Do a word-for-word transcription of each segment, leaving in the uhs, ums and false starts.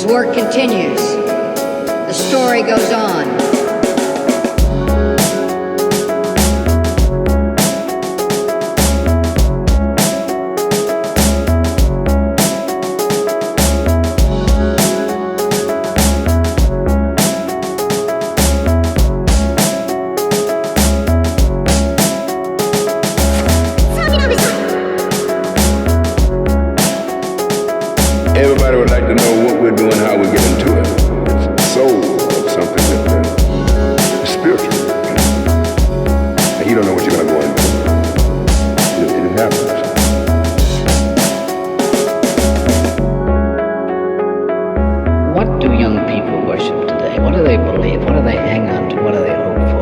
work continues. The story goes on. Everybody would like to know what we're doing, how we get into it. It's soul, something that uh, is spiritual. And you don't know what you're going to go into. It, it happens. What do young people worship today? What do they believe? What do they hang on to? What do they hope for?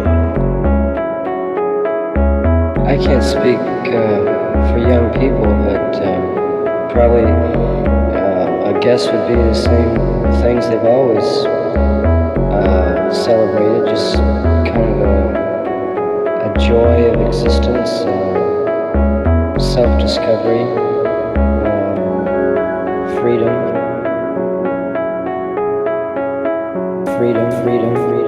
I can't speak uh, for young people, but uh, probably uh, a guess would be the same things they've always uh, celebrated, just kind of a, a joy of existence, uh, self-discovery, um, freedom, freedom, freedom, freedom.